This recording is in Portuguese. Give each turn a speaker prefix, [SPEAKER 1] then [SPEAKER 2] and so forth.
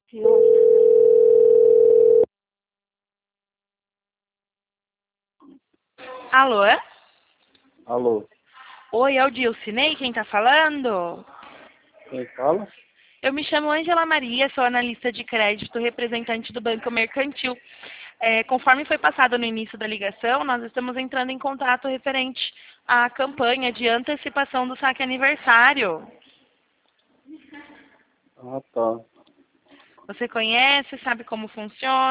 [SPEAKER 1] Alô?
[SPEAKER 2] Alô,
[SPEAKER 1] Oi, é o Dilcinei quem tá falando?
[SPEAKER 2] quem fala?
[SPEAKER 1] Eu me chamo Ângela Maria, sou analista de crédito, representante do Banco Mercantil. Conforme foi passado no início da ligação, nós estamos entrando em contato referente à campanha de antecipação do saque aniversário.
[SPEAKER 2] Ah, tá.
[SPEAKER 1] Você conhece, sabe como funciona?